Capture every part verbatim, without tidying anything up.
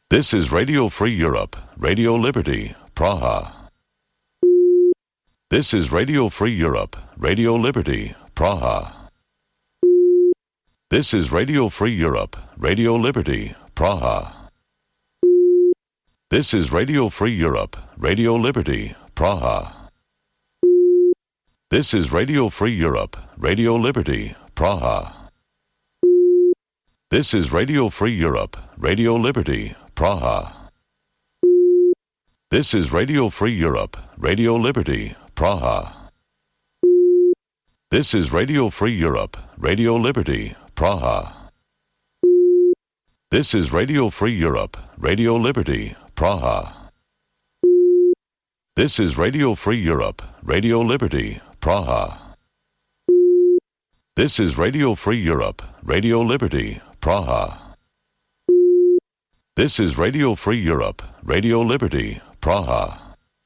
This is Radio Free Europe, Radio Liberty, Praha. This is Radio Free Europe, Radio Liberty, Praha. This is Radio Free Europe, Radio Liberty, Praha. This is Radio Free Europe, Radio Liberty, Praha. This is Radio Free Europe, Radio Liberty, Praha. This is Radio Free Europe, Radio Liberty, Praha. This is Radio Free Europe, Radio Liberty, Praha. This is Radio Free Europe, Radio Liberty, Praha. This is Radio Free Europe, Radio Liberty, Praha. This is Radio Free Europe, Radio Liberty, Praha. This is Radio Free Europe, Radio Liberty, Praha. This is Radio Free Europe, Radio Liberty, Praha.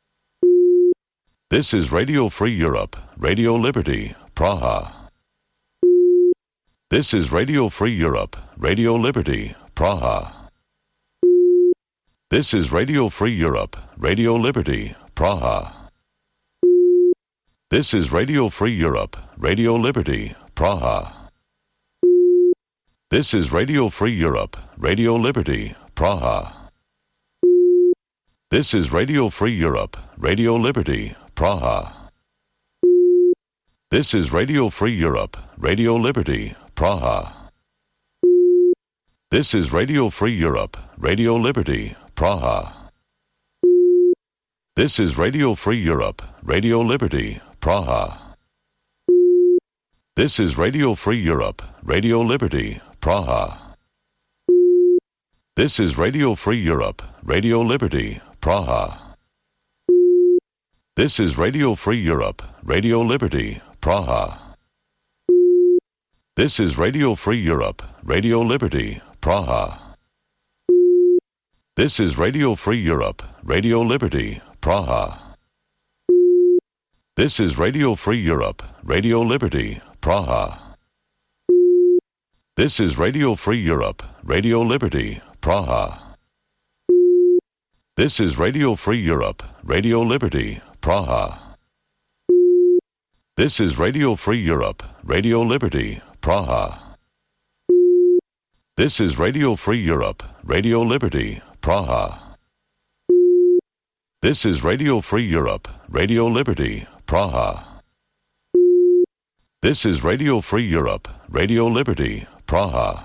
This is Radio Free Europe, Radio Liberty, Praha. This is Radio Free Europe, Radio Liberty, Praha. This is Radio Free Europe, Radio Liberty, Praha. This is Radio Free Europe, Radio Liberty, Praha. This is Radio Free Europe, Radio Liberty, Praha. This is Radio Free Europe, Radio Liberty, Praha. This is Radio Free Europe, Radio Liberty, Praha. This is Radio Free Europe, Radio Liberty, Praha. This is Radio Free Europe, Radio Liberty, Praha. This is Radio Free Europe, Radio Liberty, Praha. This is Radio Free Europe, Radio Liberty, Praha. This is Radio Free Europe, Radio Liberty, Praha. This is Radio Free Europe, Radio Liberty, Praha. This is Radio Free Europe, Radio Liberty, Praha. This is Radio Free Europe, Radio Liberty, Praha. This is Radio Free Europe, Radio Liberty, Praha. This is Radio Free Europe, Radio Liberty, Praha. This is Radio Free Europe, Radio Liberty, Praha. This is Radio Free Europe, Radio Liberty, Praha. This is Radio Free Europe, Radio Liberty, Praha. This is Radio Free Europe, Radio Liberty, Praha.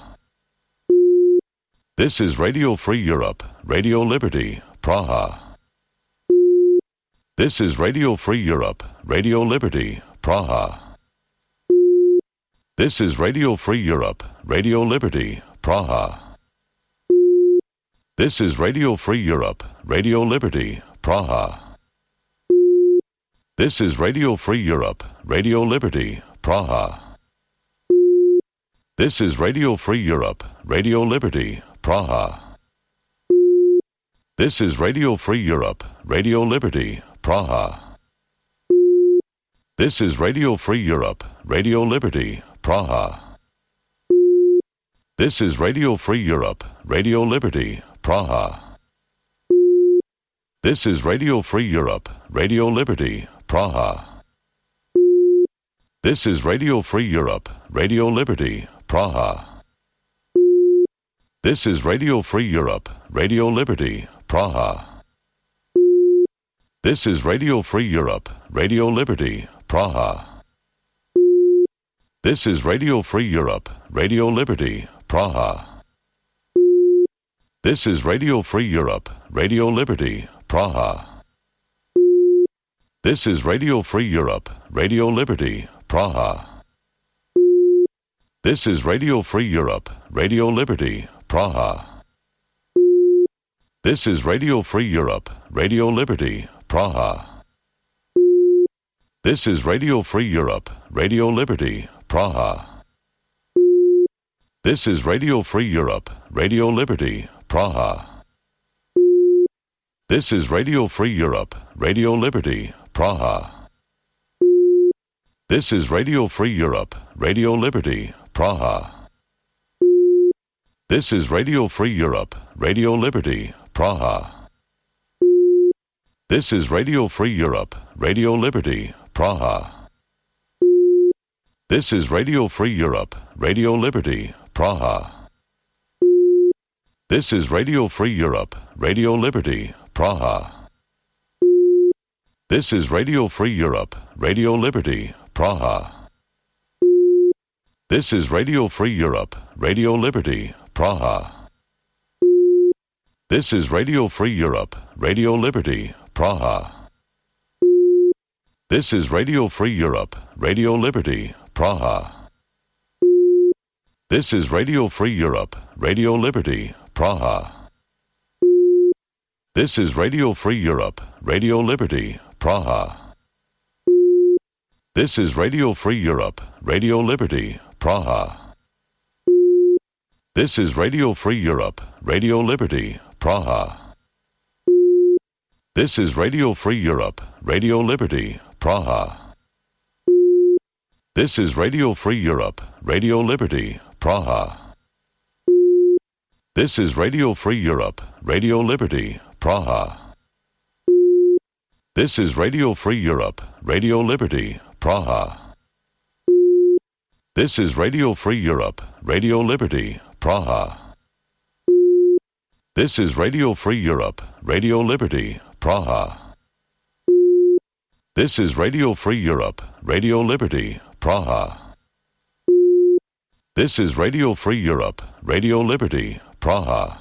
This is Radio Free Europe, Radio Liberty, Praha. This is Radio Free Europe, Radio Liberty, Praha. This is Radio Free Europe, Radio Liberty, Praha. This is Radio Free Europe, Radio Liberty, Praha. This is Radio Free Europe, Radio Liberty, Praha. This is Radio Free Europe, Radio Liberty, Praha. This is Radio Free Europe, Radio Liberty, Praha. This is Radio Free Europe, Radio Liberty, Praha. This is Radio Free Europe, Radio Liberty, Praha. This is Radio Free Europe, Radio Liberty, Praha. This is Radio Free Europe, Radio Liberty, Praha. This is Radio Free Europe, Radio Liberty, Praha. This is Radio Free Europe, Radio Liberty, Praha. This is Radio Free Europe, Radio Liberty, Praha. This is Radio Free Europe, Radio Liberty, Praha. This is Radio Free Europe, Radio Liberty, Praha. This is Radio Free Europe, Radio Liberty, Praha. This is Radio Free Europe, Radio Liberty, Praha. This is Radio Free Europe, Radio Liberty, Praha. This is Radio Free Europe, Radio Liberty, Praha. This is Radio Free Europe, Radio Liberty, Praha. This is Radio Free Europe, Radio Liberty, Praha. This is Radio Free Europe, Radio Liberty, Praha. This is Radio Free Europe, Radio Liberty, Praha. This is Radio Free Europe, Radio Liberty, Praha. This is Radio Free Europe, Radio Liberty, Praha. This is Radio Free Europe, Radio Liberty, Praha. This is Radio Free Europe, Radio Liberty, Praha. This is Radio Free Europe, Radio Liberty, Praha. This is Radio Free Europe, Radio Liberty, Praha. This is Radio Free Europe, Radio Liberty, Praha. This is Radio Free Europe, Radio Liberty, Praha. This is Radio Free Europe, Radio Liberty, Praha. This is Radio Free Europe, Radio Liberty, Praha. This is Radio Free Europe, Radio Liberty, Praha. This is Radio Free Europe, Radio Liberty, Praha. This is Radio Free Europe, Radio Liberty, Praha. This is Radio Free Europe, Radio Liberty, Praha. This is Radio Free Europe, Radio Liberty, Praha. This is Radio Free Europe, Radio Liberty, Praha. This is Radio Free Europe, Radio Liberty, Praha. This is Radio Free Europe, Radio Liberty, Praha.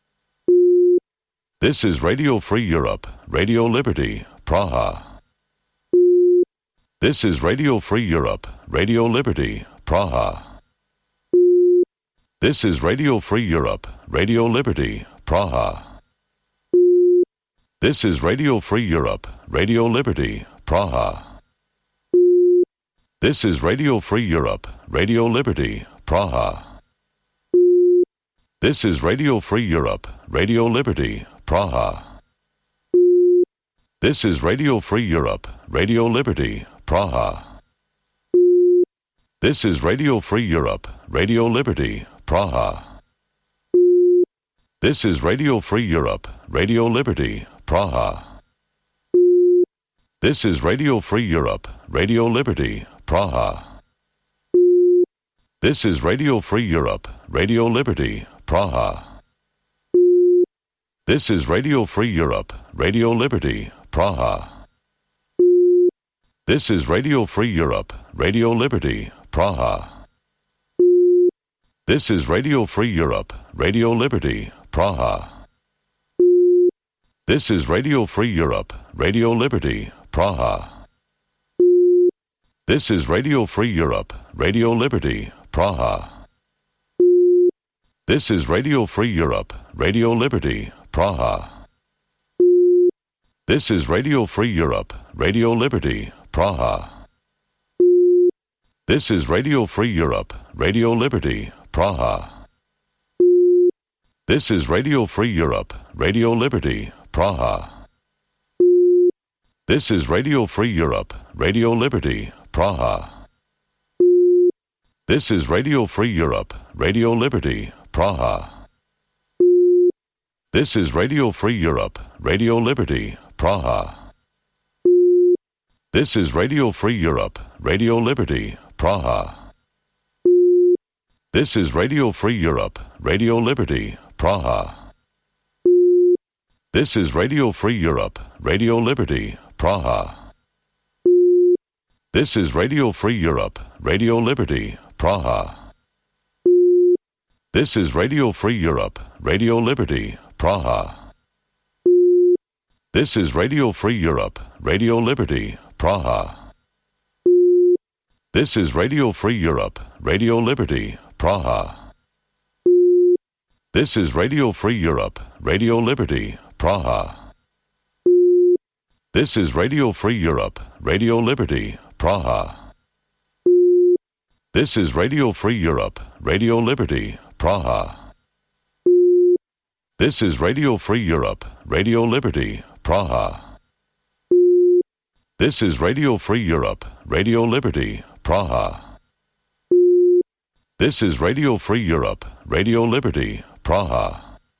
This is Radio Free Europe, Radio Liberty, Praha. This is Radio Free Europe, Radio Liberty, Praha. This is Radio Free Europe, Radio Liberty, Praha. This is Radio Free Europe, Radio Liberty, Praha. This is Radio Free Europe, Radio Liberty, Praha. This is Radio Free Europe, Radio Liberty, Praha. This is Radio Free Europe, Radio Liberty, Praha. This is Radio Free Europe, Radio Liberty, Praha. This is Radio Free Europe, Radio Liberty, Praha. This is Radio Free Europe, Radio Liberty, Praha. This is Radio Free Europe, Radio Liberty, Praha. This is Radio Free Europe, Radio Liberty, Praha. This is Radio Free Europe, Radio Liberty, Praha. This is Radio Free Europe, Radio Liberty, Praha. This is Radio Free Europe, Radio Liberty, Praha. This is Radio Free Europe, Radio Liberty, Praha. This is Radio Free Europe, Radio Liberty, Praha. This is Radio Free Europe, Radio Liberty, Praha. This is Radio Free Europe, Radio Liberty, Praha. This is Radio Free Europe, Radio Liberty, Praha. This is Radio Free Europe, Radio Liberty, Praha. This is Radio Free Europe, Radio Liberty, Praha. This is Radio Free Europe, Radio Liberty, Praha. This is Radio Free Europe, Radio Liberty, Praha. This is Radio Free Europe, Radio Liberty, Praha. This is Radio Free Europe, Radio Liberty, Praha. This is Radio Free Europe, Radio Liberty, Praha. This is Radio Free Europe, Radio Liberty, Praha. This is Radio Free Europe, Radio Liberty, Praha. This is Radio Free Europe, Radio Liberty, Praha. This is Radio Free Europe, Radio Liberty, Praha. This is Radio Free Europe, Radio Liberty, Praha. This is Radio Free Europe, Radio Liberty, Praha. This is Radio Free Europe, Radio Liberty, Praha. This is Radio Free Europe, Radio Liberty, Praha. This is Radio Free Europe, Radio Liberty, Praha.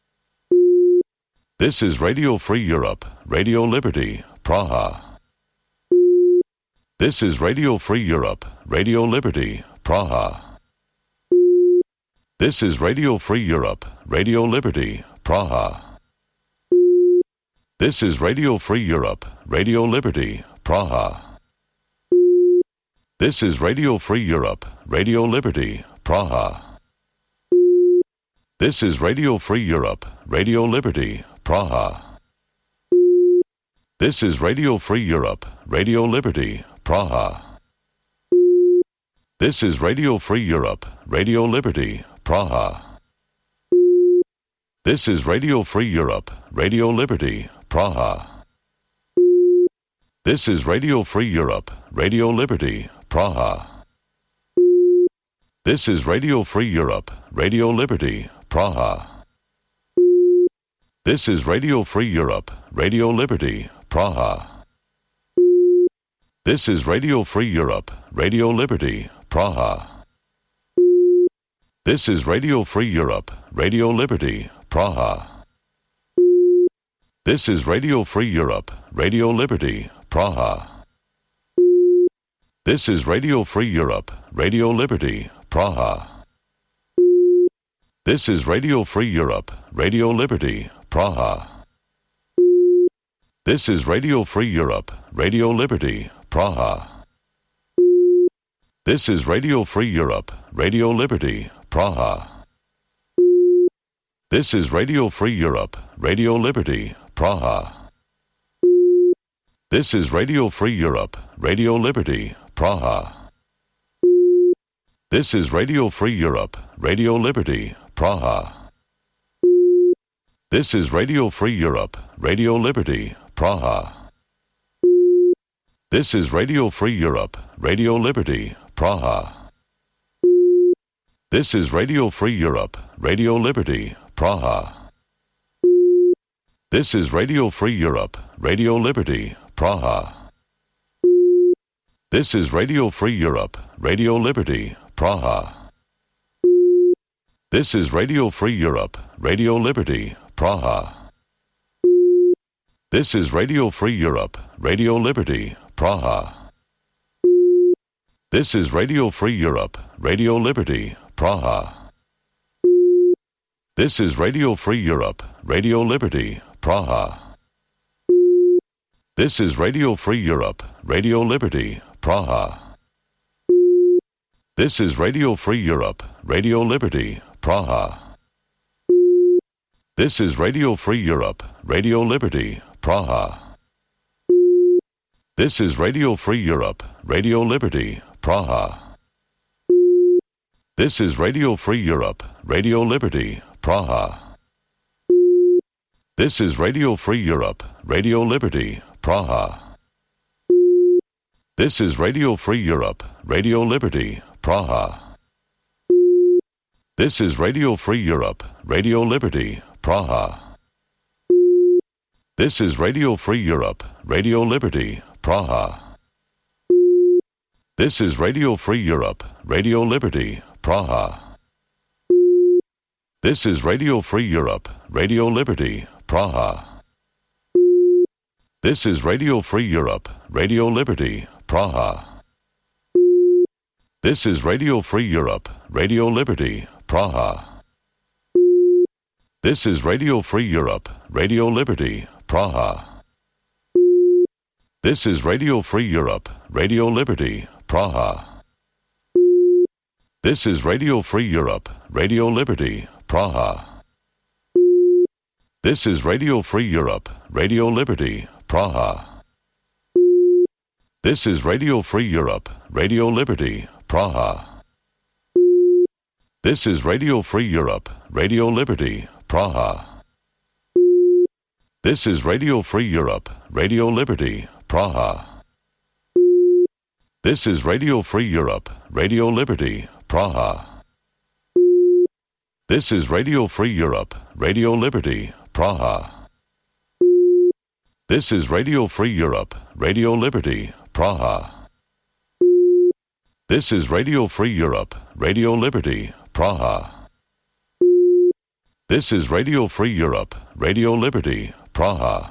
This is Radio Free Europe, Radio Liberty, Praha. This is Radio Free Europe, Radio Liberty, Praha. This is Radio Free Europe, Radio Liberty, Praha. This is Radio Free Europe, Radio Liberty, Praha. This is Radio Free Europe, Radio Liberty, Praha. This is Radio Free Europe, Radio Liberty, Praha. This is Radio Free Europe, Radio Liberty, Praha. This is Radio Free Europe, Radio Liberty, Praha. This is Radio Free Europe, Radio Liberty, Praha. This is Radio Free Europe, Radio Liberty, Praha. This is Radio Free Europe, Radio Liberty, Praha. This is Radio Free Europe, Radio Liberty, Praha. This is Radio Free Europe, Radio Liberty, Praha. This is Radio Free Europe, Radio Liberty, Praha. This is Radio Free Europe, Radio Liberty, Praha. This is Radio Free Europe, Radio Liberty, Praha. This is Radio Free Europe, Radio Liberty, Praha. This is Radio Free Europe, Radio Liberty, Praha. This is Radio Free Europe, Radio Liberty, Praha. This is Radio Free Europe, Radio Liberty, Praha. This is Radio Free Europe, Radio Liberty, Praha. This is Radio Free Europe, Radio Liberty, Praha. This is Radio Free Europe, Radio Liberty, Praha. This is Radio Free Europe, Radio Liberty, Praha. This is Radio Free Europe, Radio Liberty, Praha. This is Radio Free Europe, Radio Liberty, Praha. This is Radio Free Europe, Radio Liberty, Praha. This is Radio Free Europe, Radio Liberty, Praha. This is Radio Free Europe, Radio Liberty, Praha. This is Radio Free Europe, Radio Liberty, Praha. This is Radio Free Europe, Radio Liberty, Praha. This is Radio Free Europe, Radio Liberty, Praha. This is Radio Free Europe, Radio Liberty, Praha. This is Radio Free Europe, Radio Liberty, Praha. This is Radio Free Europe, Radio Liberty, Praha. This is Radio Free Europe, Radio Liberty, Praha. This is Radio Free Europe, Radio Liberty, Praha. This is Radio Free Europe, Radio Liberty, Praha. This is Radio Free Europe, Radio Liberty, Praha. This is Radio Free Europe, Radio Liberty, Praha. This is Radio Free Europe, Radio Liberty, Praha. This is Radio Free Europe, Radio Liberty, Praha. This is Radio Free Europe, Radio Liberty, Praha. This is Radio Free Europe, Radio Liberty, Praha. This is Radio Free Europe, Radio Liberty, Praha. This is Radio Free Europe, Radio Liberty, Praha. This is Radio Free Europe, Radio Liberty, Praha. This is Radio Free Europe, Radio Liberty, Praha. This is Radio Free Europe, Radio Liberty, Praha. This is Radio Free Europe, Radio Liberty, Praha. This is Radio Free Europe, Radio Liberty, Praha. This is Radio Free Europe, Radio Liberty, Praha. This is Radio Free Europe, Radio Liberty, Praha. This is Radio Free Europe, Radio Liberty, Praha. This is Radio Free Europe, Radio Liberty, Praha. This is Radio Free Europe, Radio Liberty, Praha.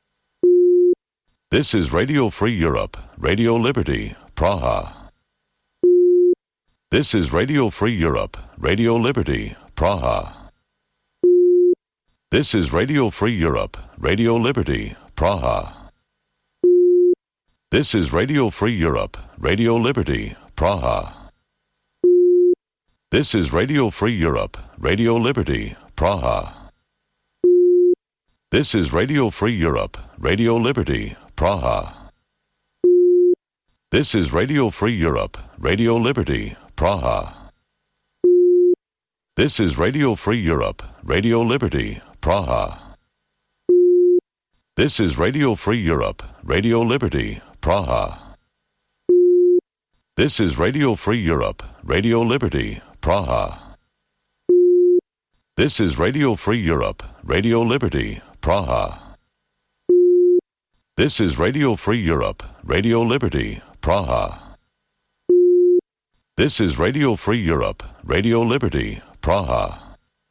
This is Radio Free Europe, Radio Liberty, Praha. This is Radio Free Europe, Radio Liberty, Praha. This is Radio Free Europe, Radio Liberty, Praha. This is Radio Free Europe, Radio Liberty, Praha. This is Radio Free Europe, Radio Liberty, Praha. This is Radio Free Europe, Radio Liberty, Praha. This is Radio Free Europe, Radio Liberty, Praha. This is Radio Free Europe, Radio Liberty, Praha. This is Radio Free Europe, Radio Liberty, Praha. This is Radio Free Europe, Radio Liberty, Praha. This is Radio Free Europe, Radio Liberty, Praha. This is Radio Free Europe, Radio Liberty, Praha. This is Radio Free Europe, Radio Liberty, Praha.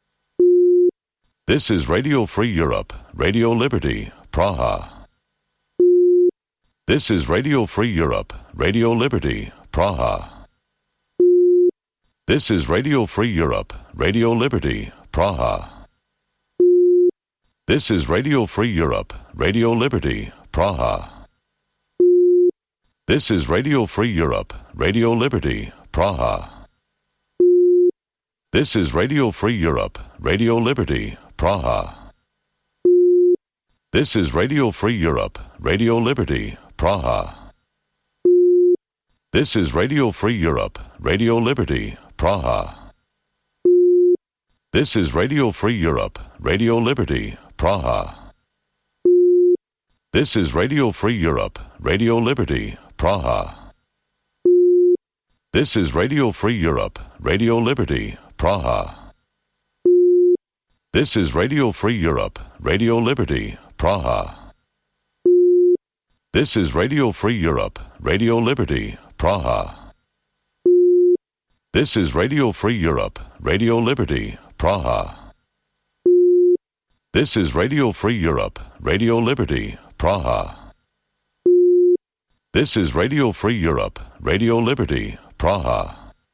This is Radio Free Europe, Radio Liberty, Praha. This is Radio Free Europe, Radio Liberty, Praha. This is Radio Free Europe, Radio Liberty, Praha. This is Radio Free Europe, Radio Liberty, Praha. This is Radio Free Europe, Radio Liberty, Praha. This is Radio Free Europe, Radio Liberty, Praha. This is Radio Free Europe, Radio Liberty, Praha. This is Radio Free Europe, Radio Liberty, Praha. This is Radio Free Europe, Radio Liberty, Praha. This is Radio Free Europe, Radio Liberty, Praha. This is Radio Free Europe, Radio Liberty, Praha. This is Radio Free Europe, Radio Liberty, Praha. This is Radio Free Europe, Radio Liberty, Praha. This is Radio Free Europe, Radio Liberty, Praha. This is Radio Free Europe, Radio Liberty, Praha. This is Radio Free Europe, Radio Liberty, Praha.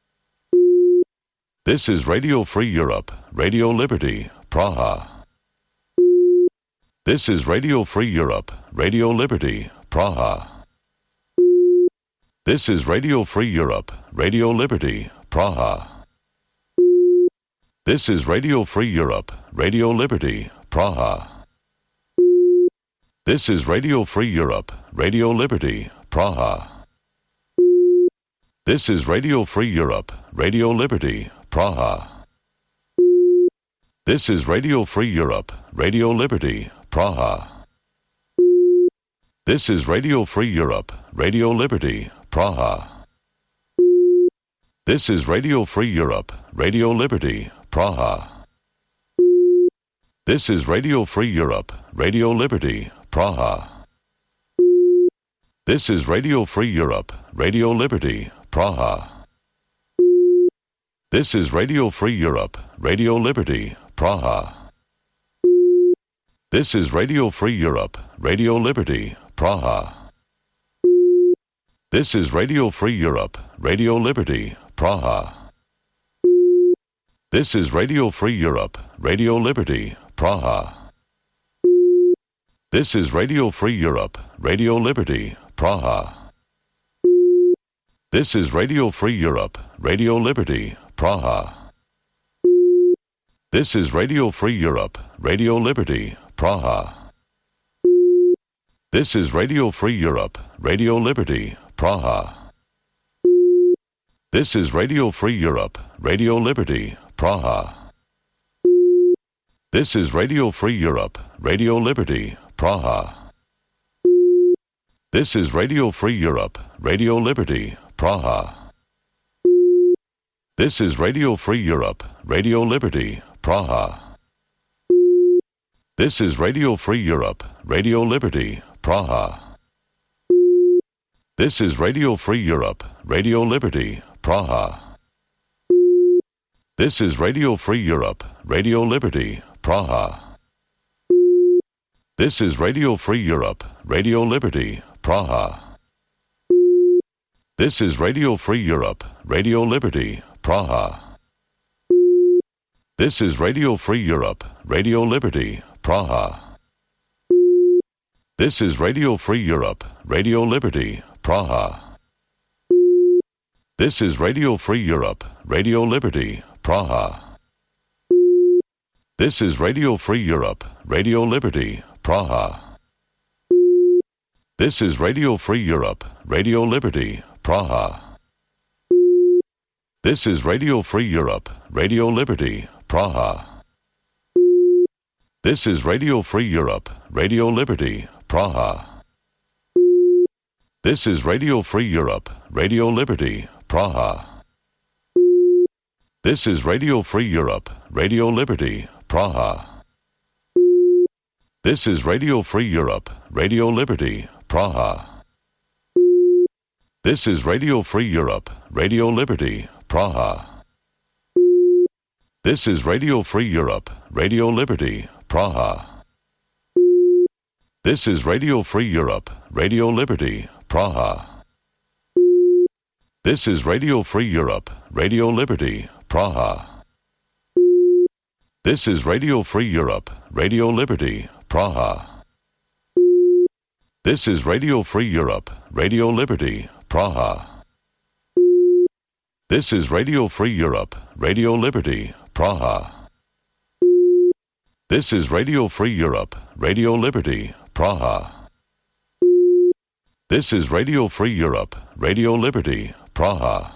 This is Radio Free Europe, Radio Liberty, Praha. This is Radio Free Europe, Radio Liberty, Praha. This is Radio Free Europe, Radio Liberty, Praha. This is Radio Free Europe, Radio Liberty, Praha. This is Radio Free Europe, Radio Liberty, Praha. This is Radio Free Europe, Radio Liberty, Praha. This is Radio Free Europe, Radio Liberty, Praha. This is Radio Free Europe, Radio Liberty, Praha. This is Radio Free Europe, Radio Liberty, Praha. This is Radio Free Europe, Radio Liberty, Praha. This is Radio Free Europe, Radio Liberty, Praha. This is Radio Free Europe, Radio Liberty, Praha. This is Radio Free Europe, Radio Liberty, Praha. This is Radio Free Europe, Radio Liberty, Praha. This is Radio Free Europe, Radio Liberty, Praha. This is Radio Free Europe, Radio Liberty, Praha. This is Radio Free Europe, Radio Liberty, Praha. This is Radio Free Europe, Radio Liberty, Praha. This is Radio Free Europe, Radio Liberty, Praha. This is Radio Free Europe, Radio Liberty, Praha. This is Radio Free Europe, Radio Liberty, Praha. This is Radio Free Europe, Radio Liberty, Praha. This is Radio Free Europe, Radio Liberty, Praha. This is Radio Free Europe, Radio Liberty, Praha. This is Radio Free Europe, Radio Liberty, Praha. This is Radio Free Europe, Radio Liberty, Praha. This is Radio Free Europe, Radio Liberty, Praha. This is Radio Free Europe, Radio Liberty, Praha. This is Radio Free Europe, Radio Liberty, Praha. This is Radio Free Europe, Radio Liberty, Praha. This is Radio Free Europe, Radio Liberty, Praha. This is Radio Free Europe, Radio Liberty, Praha. This is Radio Free Europe, Radio Liberty, Praha. This is Radio Free Europe, Radio Liberty, Praha. This is Radio Free Europe, Radio Liberty, Praha. This is Radio Free Europe, Radio Liberty, Praha. This is Radio Free Europe, Radio Liberty, Praha. This is Radio Free Europe, Radio Liberty, Praha. This is Radio Free Europe, Radio Liberty, Praha. This is Radio Free Europe, Radio Liberty, Praha. This is Radio Free Europe, Radio Liberty, Praha. This is Radio Free Europe, Radio Liberty, Praha. This is Radio Free Europe, Radio Liberty, Praha. This is Radio Free Europe, Radio Liberty, Praha. This is Radio Free Europe, Radio Liberty, Praha. This is Radio Free Europe, Radio Liberty, Praha. This is Radio Free Europe, Radio Liberty, Praha.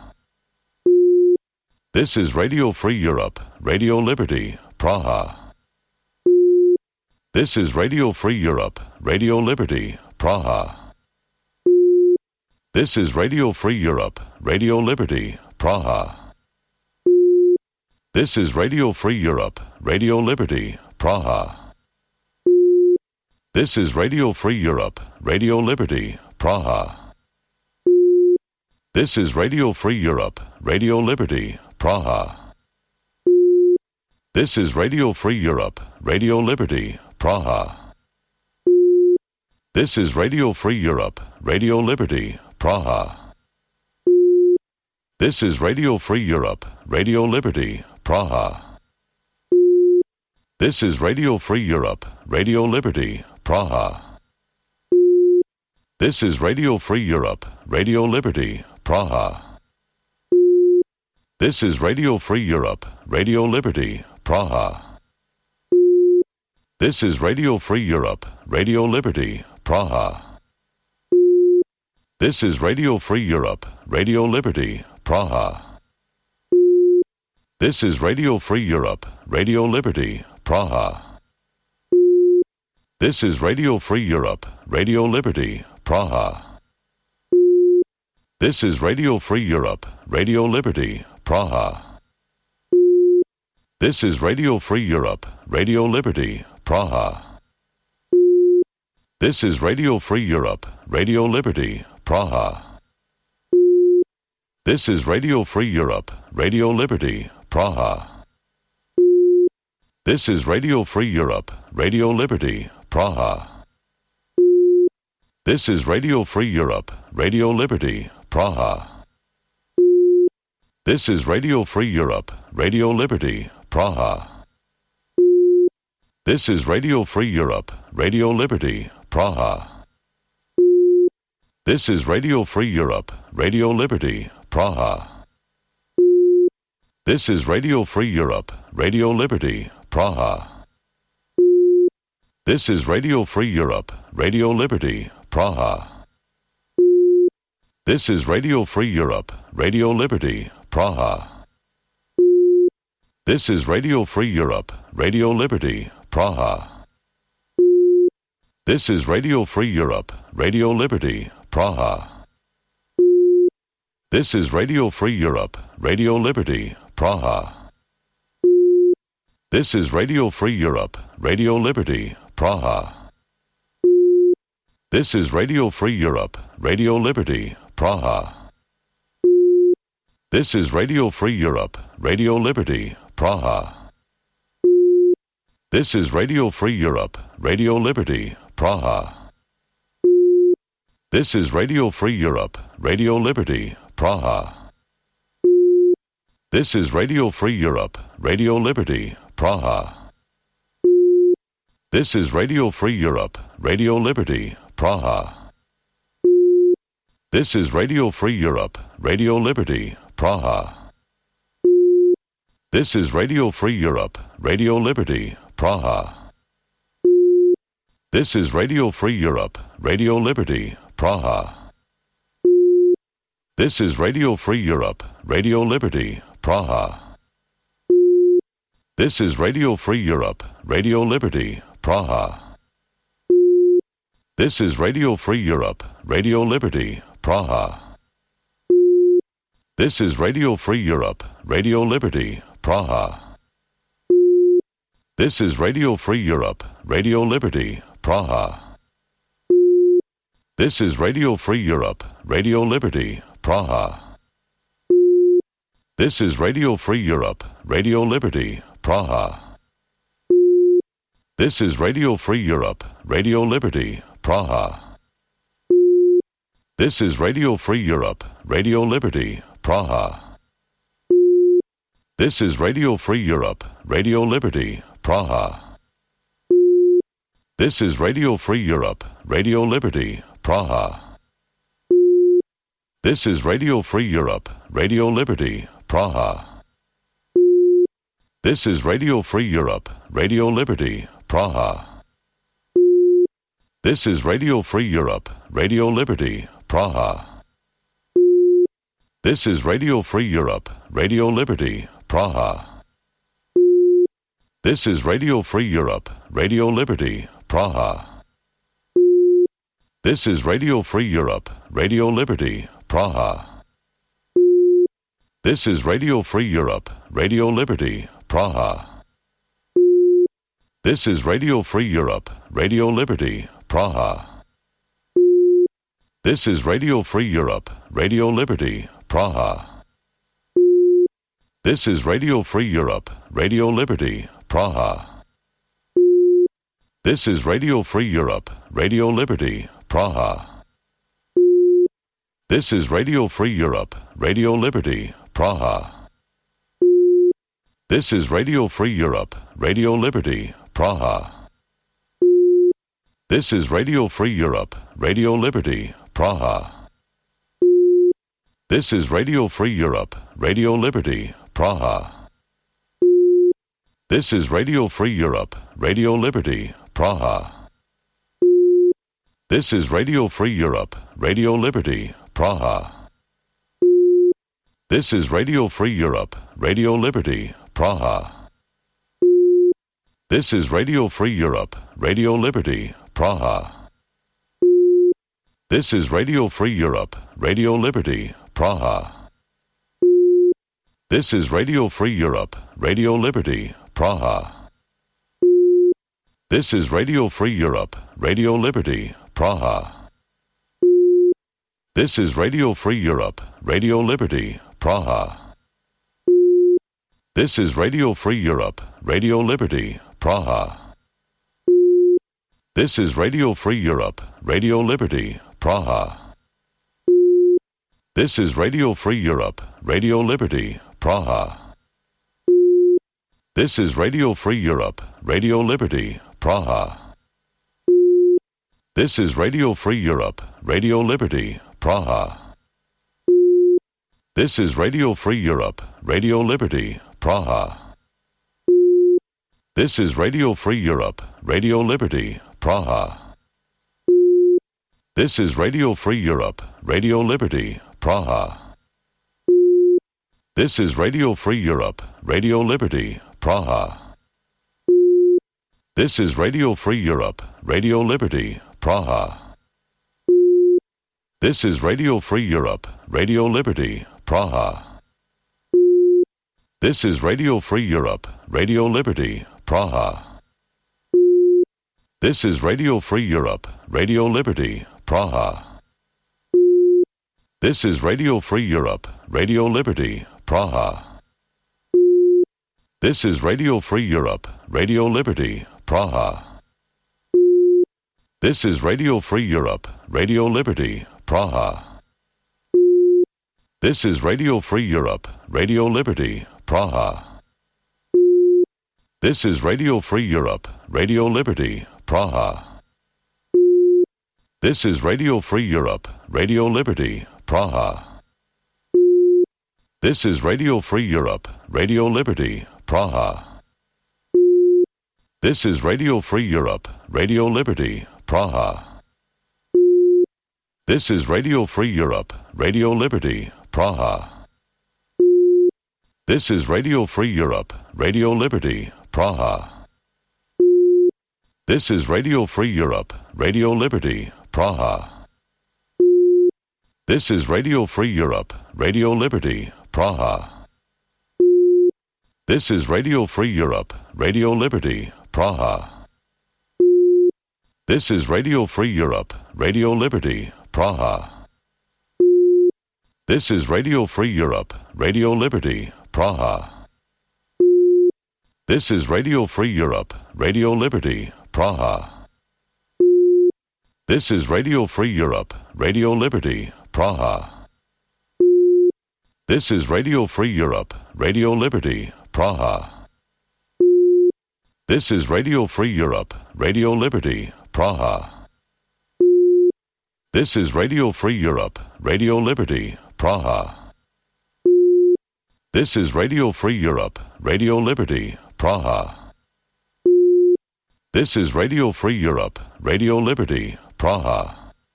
This is Radio Free Europe, Radio Liberty, Praha. This is Radio Free Europe, Radio Liberty, Praha. This is Radio Free Europe, Radio Liberty, Praha. This is Radio Free Europe, Radio Liberty, Praha. This is Radio Free Europe, Radio Liberty, Praha. This is Radio Free Europe, Radio Liberty, Praha. This is Radio Free Europe, Radio Liberty, Praha. This is Radio Free Europe, Radio Liberty, Praha. This is Radio Free Europe, Radio Liberty, Praha. This is Radio Free Europe, Radio Liberty, Praha. This is Radio Free Europe, Radio Liberty, Praha. This is Radio Free Europe, Radio Liberty, Praha. This is Radio Free Europe, Radio Liberty, Praha. This is Radio Free Europe, Radio Liberty, Praha. This is Radio Free Europe, Radio Liberty, Praha. This is Radio Free Europe, Radio Liberty, Praha. This is Radio Free Europe, Radio Liberty, Praha. This is Radio Free Europe, Radio Liberty, Praha. This is Radio Free Europe, Radio Liberty, Praha. This is Radio Free Europe, Radio Liberty, Praha. This is Radio Free Europe, Radio Liberty, Praha. This is Radio Free Europe, Radio Liberty, Praha. This is Radio Free Europe, Radio Liberty, Praha. This is Radio Free Europe, Radio Liberty, Praha. This is Radio Free Europe, Radio Liberty, Praha. This is Radio Free Europe, Radio Liberty, Praha. This is Radio Free Europe, Radio Liberty, Praha. This is Radio Free Europe, Radio Liberty, Praha. This is Radio Free Europe, Radio Liberty, Praha. This is Radio Free Europe, Radio Liberty, Praha. This is Radio Free Europe, Radio Liberty, Praha. This is Radio Free Europe, Radio Liberty, Praha. This is Radio Free Europe, Radio Liberty, Praha. This is Radio Free Europe, Radio Liberty, Praha. This is Radio Free Europe, Radio Liberty, Praha. This is Radio Free Europe, Radio Liberty, Praha. This is Radio Free Europe, Radio Liberty, Praha. This is Radio Free Europe, Radio Liberty, Praha. This is Radio Free Europe, Radio Liberty, Praha. This is Radio Free Europe, Radio Liberty, Praha. This is Radio Free Europe, Radio Liberty, Praha. This is Radio Free Europe, Radio Liberty, Praha. This is Radio Free Europe, Radio Liberty, Praha. This is Radio Free Europe, Radio Liberty, Praha. This is Radio Free Europe, Radio Liberty, Praha. This is Radio Free Europe, Radio Liberty, Praha. This is Radio Free Europe, Radio Liberty, Praha. This is Radio Free Europe, Radio Liberty, Praha. This is Radio Free Europe, Radio Liberty, Praha. This is Radio Free Europe, Radio Liberty, Praha. This is Radio Free Europe, Radio Liberty, Praha. This is Radio Free Europe, Radio Liberty, Praha. This is Radio Free Europe, Radio Liberty, Praha. This is Radio Free Europe, Radio Liberty, Praha. This is Radio Free Europe, Radio Liberty, Praha. This is Radio Free Europe, Radio Liberty, Praha. This is Radio Free Europe, Radio Liberty, Praha. This is Radio Free Europe, Radio Liberty, Praha. This is Radio Free Europe, Radio Liberty, Praha. This is Radio Free Europe, Radio Liberty, Praha. This is Radio Free Europe, Radio Liberty, Praha. This is Radio Free Europe, Radio Liberty, Praha. This is Radio Free Europe, Radio Liberty, Praha. This is Radio Free Europe, Radio Liberty, Praha. This is Radio Free Europe, Radio Liberty, Praha. This is Radio Free Europe, Radio Liberty, Praha. This is Radio Free Europe, Radio Liberty, Praha. This is Radio Free Europe, Radio Liberty, Praha. This is Radio Free Europe, Radio Liberty, Praha. This is Radio Free Europe, Radio Liberty, Praha. This is Radio Free Europe, Radio Liberty, Praha. This is Radio Free Europe, Radio Liberty, Praha. This is Radio Free Europe, Radio Liberty, Praha. This is Radio Free Europe, Radio Liberty, Praha. This is Radio Free Europe, Radio Liberty, Praha. This is Radio Free Europe, Radio Liberty, Praha. This is Radio Free Europe, Radio Liberty, Praha. This is Radio Free Europe, Radio Liberty, Praha. This is Radio Free Europe, Radio Liberty, Praha. This is Radio Free Europe, Radio Liberty, Praha. This is Radio Free Europe, Radio Liberty, Praha. This is Radio Free Europe, Radio Liberty, Praha. This is Radio Free Europe, Radio Liberty, Praha. This is Radio Free Europe, Radio Liberty, Praha. This is Radio Free Europe, Radio Liberty, Praha. This is Radio Free Europe, Radio Liberty, Praha. This is Radio Free Europe, Radio Liberty, Praha. This is Radio Free Europe, Radio Liberty, Praha. This is Radio Free Europe, Radio Liberty, Praha. This is Radio Free Europe, Radio Liberty, Praha. This is Radio Free Europe, Radio Liberty, Praha. This is Radio Free Europe, Radio Liberty, Praha. This is Radio Free Europe, Radio Liberty, Praha. This is Radio Free Europe, Radio Liberty, Praha. This is Radio Free Europe, Radio Liberty, Praha. This is Radio Free Europe, Radio Liberty, Praha. This is Radio Free Europe, Radio Liberty, Praha. This is Radio Free Europe, Radio Liberty, Praha. This is Radio Free Europe, Radio Liberty, Praha. This is Radio Free Europe, Radio Liberty, Praha. This is Radio Free Europe, Radio Liberty, Praha. This is Radio Free Europe, Radio Liberty, Praha. This is Radio Free Europe, Radio Liberty, Praha. This is Radio Free Europe, Radio Liberty, Praha. This is Radio Free Europe, Radio Liberty, Praha. This is Radio Free Europe, Radio Liberty, Praha. This is Radio Free Europe, Radio Liberty, Praha. This is Radio Free Europe, Radio Liberty, Praha. This is Radio Free Europe, Radio Liberty, Praha. This is Radio Free Europe, Radio Liberty, Praha.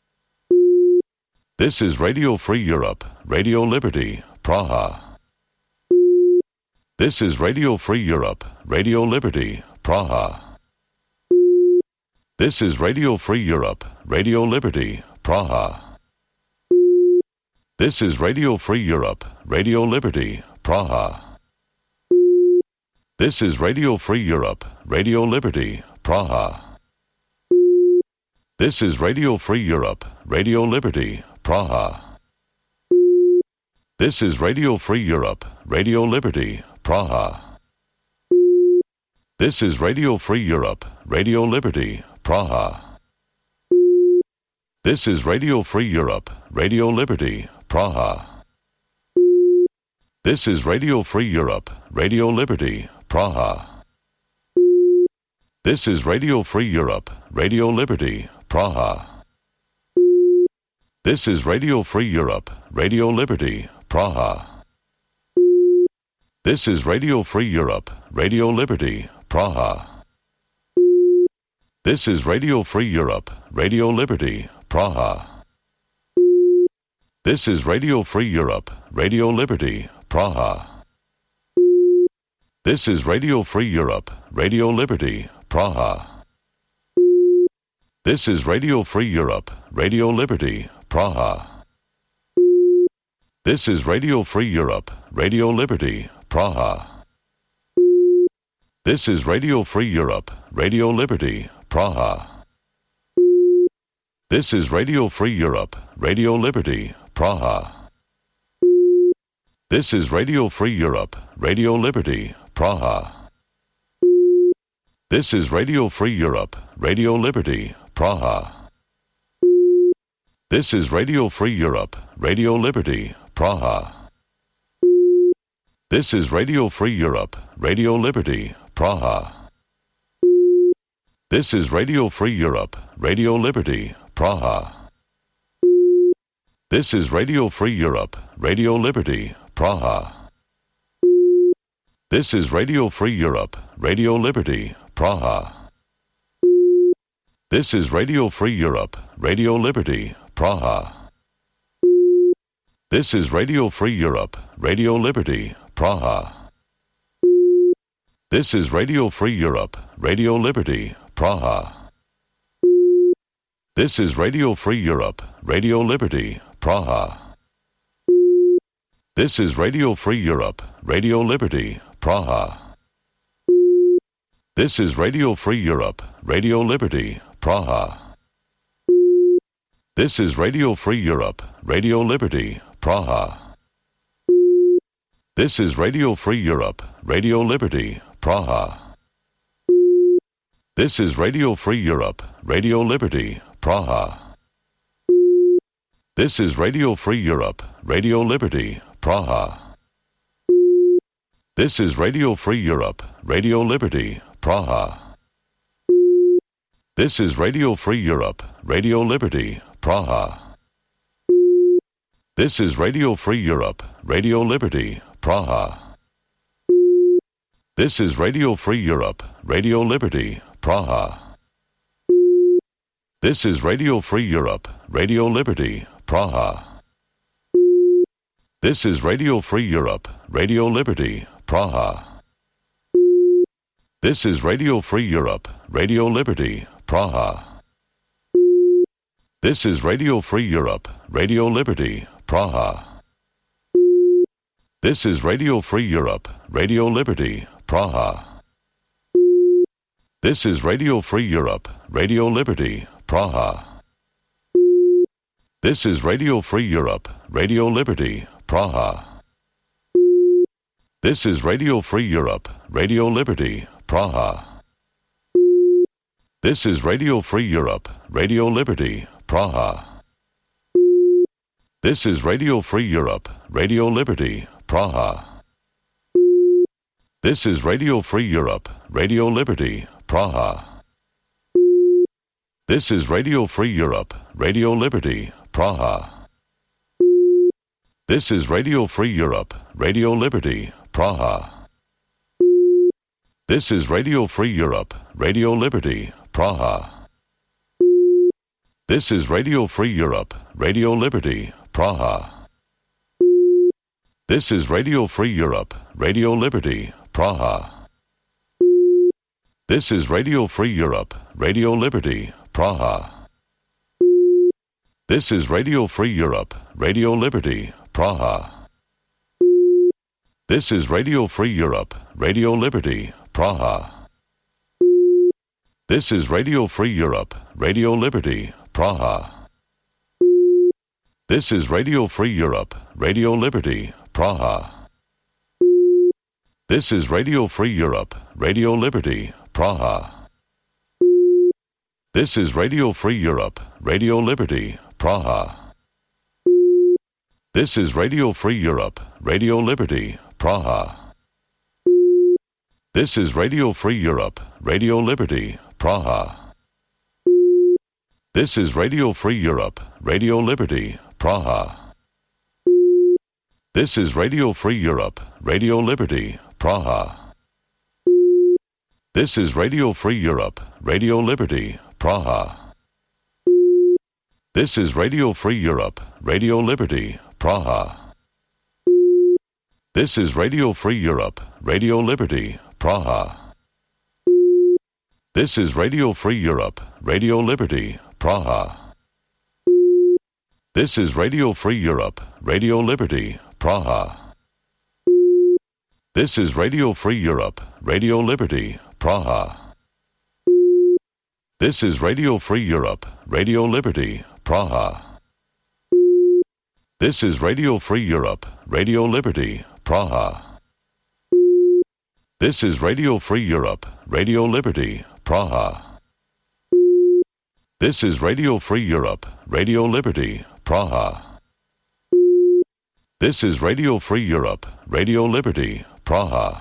This is Radio Free Europe, Radio Liberty, Praha. This is Radio Free Europe, Radio Liberty, Praha. This is Radio Free Europe, Radio Liberty, Praha. This is Radio Free Europe, Radio Liberty, Praha. This is Radio Free Europe, Radio Liberty, Praha. This is Radio Free Europe, Radio Liberty, Praha. This is Radio Free Europe, Radio Liberty, Praha. This is Radio Free Europe, Radio Liberty, Praha. This is Radio Free Europe, Radio Liberty, Praha. This is Radio Free Europe, Radio Liberty, Praha. This is Radio Free Europe, Radio Liberty, Praha. This is Radio Free Europe, Radio Liberty, Praha. This is Radio Free Europe, Radio Liberty, Praha. This is Radio Free Europe, Radio Liberty, Praha. This is Radio Free Europe, Radio Liberty, Praha. This is Radio Free Europe, Radio Liberty, Praha. This is Radio Free Europe, Radio Liberty, Praha. This is Radio Free Europe, Radio Liberty, Praha. This is Radio Free Europe, Radio Liberty, Praha. This is Radio Free Europe, Radio Liberty, Praha. This is Radio Free Europe, Radio Liberty, Praha. This is Radio Free Europe, Radio Liberty, Praha. This is Radio Free Europe, Radio Liberty, Praha. This is Radio Free Europe, Radio Liberty, Praha. This is Radio Free Europe, Radio Liberty, Praha. This is Radio Free Europe, Radio Liberty, Praha. This is Radio Free Europe, Radio Liberty, Praha. This is Radio Free Europe, Radio Liberty, Praha. This is Radio Free Europe, Radio Liberty, Praha. This is Radio Free Europe, Radio Liberty, Praha. This is Radio Free Europe, Radio Liberty, Praha. This is Radio Free Europe, Radio Liberty, Praha. This is Radio Free Europe, Radio Liberty, Praha. This is Radio Free Europe, Radio Liberty, Praha. This is Radio Free Europe, Radio Liberty, Praha. This is Radio Free Europe, Radio Liberty, Praha. This is Radio Free Europe, Radio Liberty, Praha. This is Radio Free Europe, Radio Liberty, Praha. This is Radio Free Europe, Radio Liberty, Praha. This is Radio Free Europe, Radio Liberty, Praha. This is Radio Free Europe, Radio Liberty, Praha. This is Radio Free Europe, Radio Liberty, Praha. This is Radio Free Europe, Radio Liberty, Praha. This is Radio Free Europe, Radio Liberty, Praha. This is Radio Free Europe, Radio Liberty, Praha. This is Radio Free Europe, Radio Liberty, Praha. This is Radio Free Europe, Radio Liberty, Praha. This is Radio Free Europe, Radio Liberty, Praha. This is Radio Free Europe, Radio Liberty, Praha. This is Radio Free Europe, Radio Liberty, Praha. This is Radio Free Europe, Radio Liberty, Praha. This is Radio Free Europe, Radio Liberty, Praha. This is Radio Free Europe, Radio Liberty, Praha. This is Radio Free Europe, Radio Liberty, Praha. This is Radio Free Europe, Radio Liberty, Praha. This is Radio Free Europe, Radio Liberty, Praha. This is Radio Free Europe, Radio Liberty, Praha. This is Radio Free Europe, Radio Liberty, Praha. This is Radio Free Europe, Radio Liberty, Praha. This is Radio Free Europe, Radio Liberty, Praha. This is Radio Free Europe, Radio Liberty, Praha. This is Radio Free Europe, Radio Liberty, Praha. This is Radio Free Europe, Radio Liberty, Praha. This is Radio Free Europe, Radio Liberty, Praha. This is Radio Free Europe, Radio Liberty, Praha. This is Radio Free Europe, Radio Liberty, Praha. This is Radio Free Europe, Radio Liberty, Praha. This is Radio Free Europe, Radio Liberty, Praha. This is Radio Free Europe, Radio Liberty, Praha. This is Radio Free Europe, Radio Liberty, Praha. This is Radio Free Europe, Radio Liberty, Praha. This is Radio Free Europe, Radio Liberty, Praha. This is Radio Free Europe, Radio Liberty, Praha. This is Radio Free Europe, Radio Liberty, Praha. This is Radio Free Europe, Radio Liberty, Praha. This is Radio Free Europe, Radio Liberty, Praha. This is Radio Free Europe, Radio Liberty, Praha. This is Radio Free Europe, Radio Liberty, Praha. This is Radio Free Europe, Radio Liberty, Praha.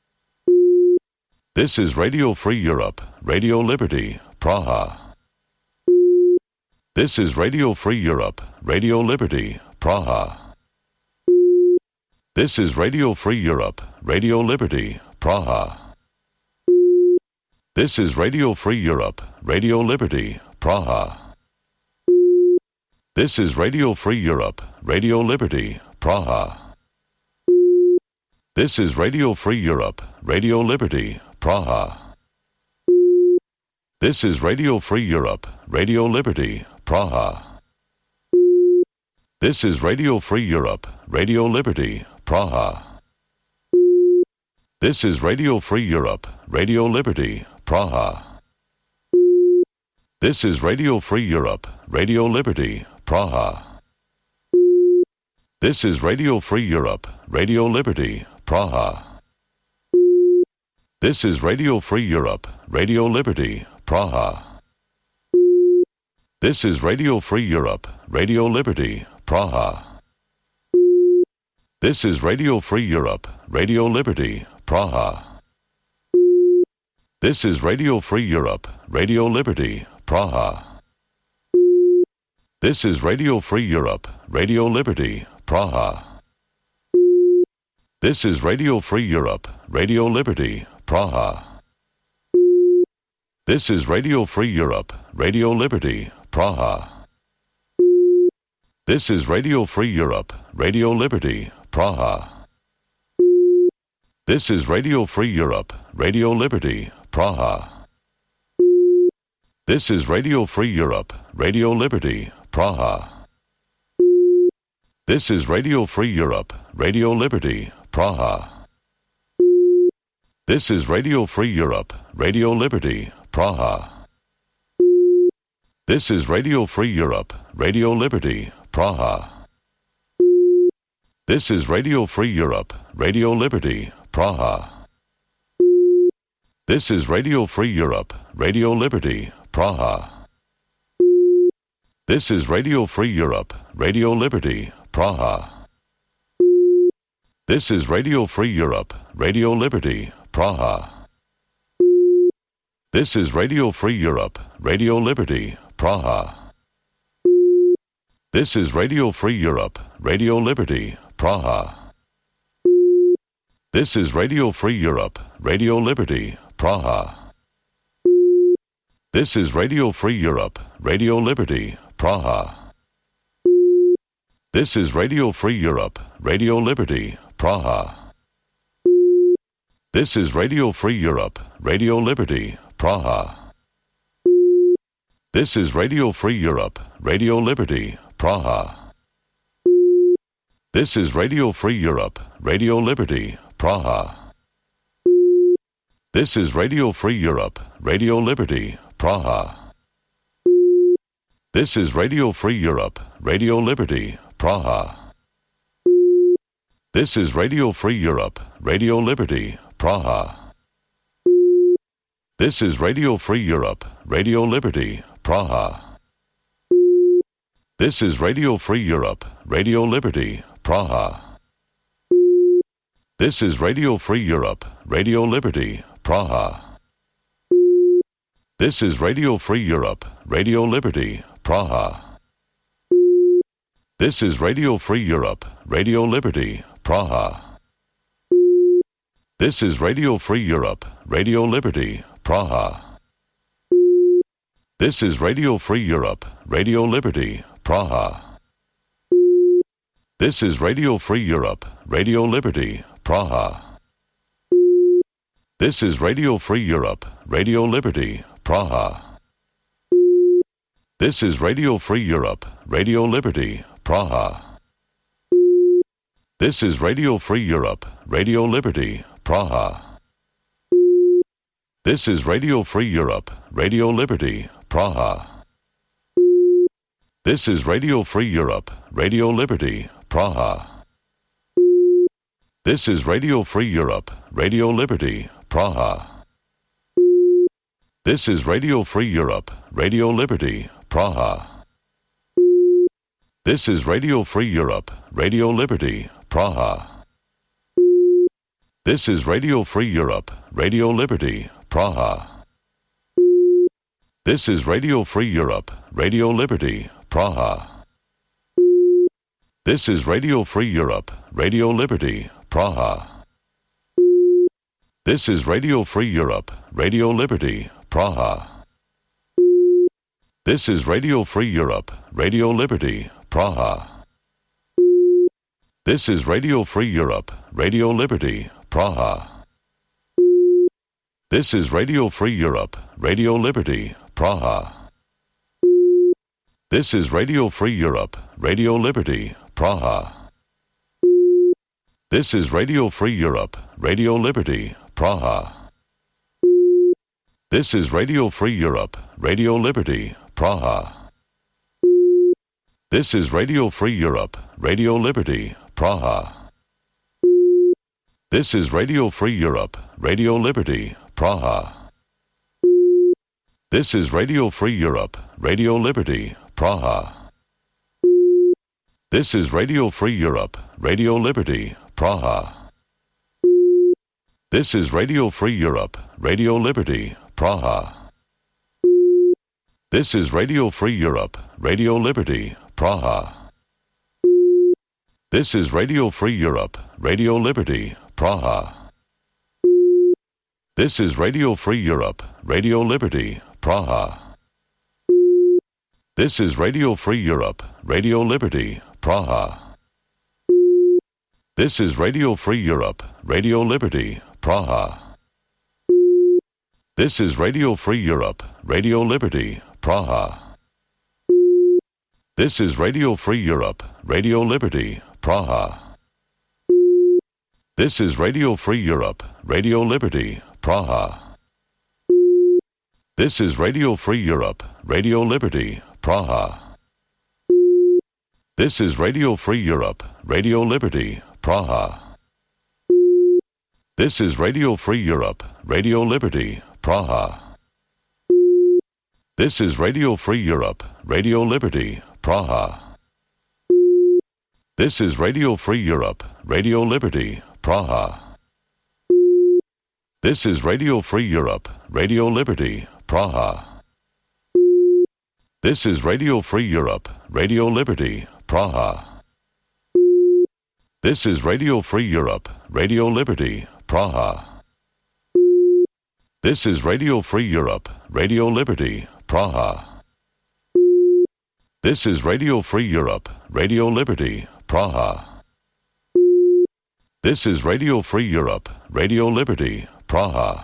This is Radio Free Europe, Radio Liberty, Praha. This is Radio Free Europe, Radio Liberty, Praha. This is Radio Free Europe, Radio Liberty, Praha. This is Radio Free Europe, Radio Liberty, Praha. This is Radio Free Europe, Radio Liberty, Praha. This is Radio Free Europe, Radio Liberty, Praha. This is Radio Free Europe, Radio Liberty, Praha. This is Radio Free Europe, Radio Liberty, Praha. This is Radio Free Europe, Radio Liberty, Praha. This is Radio Free Europe, Radio Liberty, Praha. This is Radio Free Europe, Radio Liberty, Praha. This is Radio Free Europe, Radio Liberty, Praha. This is Radio Free Europe, Radio Liberty, Praha. This is Radio Free Europe, Radio Liberty, Praha. This is Radio Free Europe, Radio Liberty, Praha. This is Radio Free Europe, Radio Liberty, Praha. This is Radio Free Europe, Radio Liberty, Praha. This is Radio Free Europe, Radio Liberty, Praha. This is Radio Free Europe, Radio Liberty, Praha. This is Radio Free Europe, Radio Liberty, Praha. This is Radio Free Europe, Radio Liberty, Praha. This is Radio Free Europe, Radio Liberty, Praha. This is Radio Free Europe, Radio Liberty, Praha. This is Radio Free Europe, Radio Liberty, Praha. This is Radio Free Europe, Radio Liberty, Praha. This is Radio Free Europe, Radio Liberty, Praha. This is Radio Free Europe, Radio Liberty, Praha. This is Radio Free Europe, Radio Liberty, Praha. This is Radio Free Europe, Radio Liberty, Praha. This is Radio Free Europe, Radio Liberty, Praha. This is Radio Free Europe, Radio Liberty, Praha. This is Radio Free Europe, Radio Liberty, Praha. This is Radio Free Europe, Radio Liberty, Praha. This is Radio Free Europe, Radio Liberty, Praha. This is Radio Free Europe, Radio Liberty, Praha. This is Radio Free Europe, Radio Liberty, Praha. This is Radio Free Europe, Radio Liberty, Praha. This is Radio Free Europe, Radio Liberty, Praha. This is Radio Free Europe, Radio Liberty, Praha. This is Radio Free Europe, Radio Liberty, Praha. This is Radio Free Europe, Radio Liberty, Praha. This is Radio Free Europe, Radio Liberty, Praha. This is Radio Free Europe, Radio Liberty, Praha. This is Radio Free Europe, Radio Liberty, Praha. This is Radio Free Europe, Radio Liberty, Praha. This is Radio Free Europe, Radio Liberty, Praha. This is Radio Free Europe, Radio Liberty, Praha. This is Radio Free Europe, Radio Liberty, Praha. This is Radio Free Europe, Radio Liberty, Praha. This is Radio Free Europe, Radio Liberty, Praha. This is Radio Free Europe, Radio Liberty, Praha. This is Radio Free Europe, Radio Liberty, Praha. This is Radio Free Europe, Radio Liberty, Praha. This is Radio Free Europe, Radio Liberty, Praha. This is Radio Free Europe, Radio Liberty, Praha. This is Radio Free Europe, Radio Liberty, Praha. This is Radio Free Europe, Radio Liberty, Praha. This is Radio Free Europe, Radio Liberty, Praha. This is Radio Free Europe, Radio Liberty, Praha. This is Radio Free Europe, Radio Liberty, Praha. This is Radio Free Europe, Radio Liberty, Praha. This is Radio Free Europe, Radio Liberty, Praha. This is Radio Free Europe, Radio Liberty, Praha. This is Radio Free Europe, Radio Liberty, Praha. This is Radio Free Europe, Radio Liberty, Praha. This is Radio Free Europe, Radio Liberty, Praha. This is Radio Free Europe, Radio Liberty, Praha. This is Radio Free Europe, Radio Liberty, Praha. This is Radio Free Europe, Radio Liberty, Praha. This is Radio Free Europe, Radio Liberty, Praha. This is Radio Free Europe, Radio Liberty, Praha. This is Radio Free Europe, Radio Liberty, Praha. This is Radio Free Europe, Radio Liberty, Praha. This is Radio Free Europe, Radio Liberty, Praha. This is Radio Free Europe, Radio Liberty, Praha. This is Radio Free Europe, Radio Liberty, Praha. This is Radio Free Europe, Radio Liberty, Praha. This is Radio Free Europe, Radio Liberty, Praha. This is Radio Free Europe, Radio Liberty, Praha. This is Radio Free Europe, Radio Liberty, Praha. This is Radio Free Europe, Radio Liberty, Praha. This is Radio Free Europe, Radio Liberty, Praha. This is Radio Free Europe, Radio Liberty, Praha. This is Radio Free Europe, Radio Liberty, Praha. This is Radio Free Europe, Radio Liberty, Praha. This is Radio Free Europe, Radio Liberty, Praha. This is Radio Free Europe, Radio Liberty, Praha. This is Radio Free Europe, Radio Liberty, Praha. This is Radio Free Europe, Radio Liberty, Praha.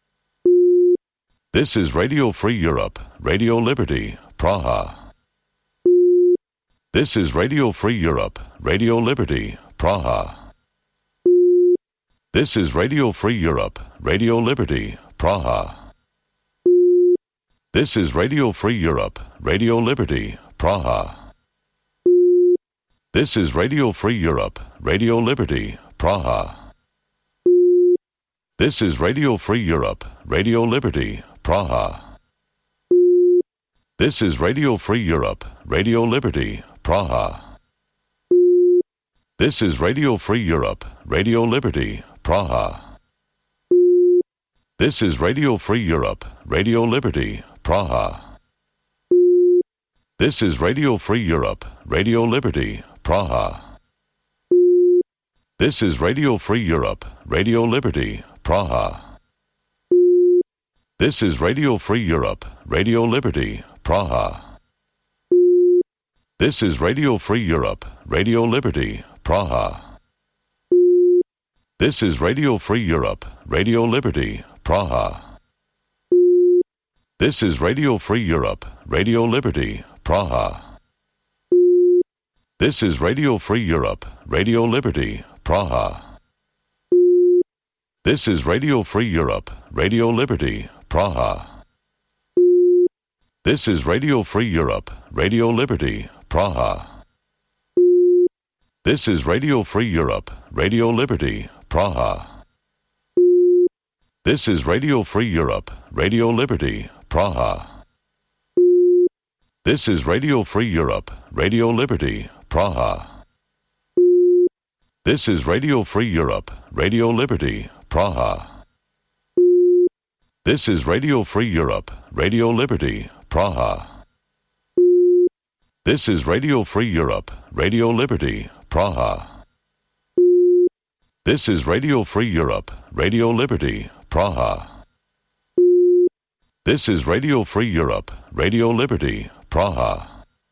This is Radio Free Europe, Radio Liberty, Praha. This is Radio Free Europe, Radio Liberty, Praha. This is Radio Free Europe, Radio Liberty, Praha. This is Radio Free Europe, Radio Liberty, Praha. This is Radio Free Europe, Radio Liberty, Praha. This is Radio Free Europe, Radio Liberty, Praha. This is Radio Free Europe, Radio Liberty, Praha. This is Radio Free Europe, Radio Liberty, Praha. This is Radio Free Europe, Radio Liberty, Praha. This is Radio Free Europe, Radio Liberty, Praha. This is Radio Free Europe, Radio Liberty, Praha. This is Radio Free Europe, Radio Liberty, Praha. This is Radio Free Europe, Radio Liberty, Praha. This is Radio Free Europe, Radio Liberty, Praha. This is Radio Free Europe, Radio Liberty, Praha. This is Radio Free Europe, Radio Liberty, Praha. This is Radio Free Europe, Radio Liberty, Praha. This is Radio Free Europe, Radio Liberty, Praha. This is Radio Free Europe, Radio Liberty, Praha. This is Radio Free Europe, Radio Liberty, Praha. This is Radio Free Europe, Radio Liberty, Praha. This is Radio Free Europe, Radio Liberty, Praha. This is Radio Free Europe, Radio Liberty, Praha. This is Radio Free Europe, Radio Liberty, Praha. This is Radio Free Europe, Radio Liberty, Praha. This is Radio Free Europe, Radio Liberty, Praha.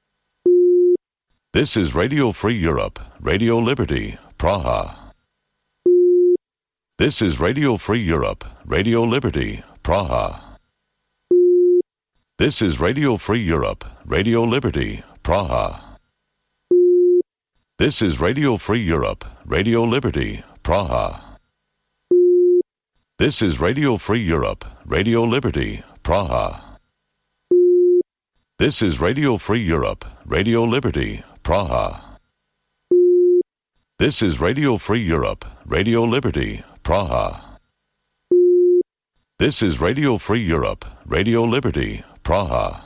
This is Radio Free Europe, Radio Liberty, Praha. This is Radio Free Europe, Radio Liberty, Praha. This is Radio Free Europe, Radio Liberty, Praha. This is Radio Free Europe, Radio Liberty, Praha. This is Radio Free Europe, Radio Liberty, Praha. This is Radio Free Europe, Radio Liberty, Praha. This is Radio Free Europe, Radio Liberty, Praha. This is Radio Free Europe, Radio Liberty, Praha.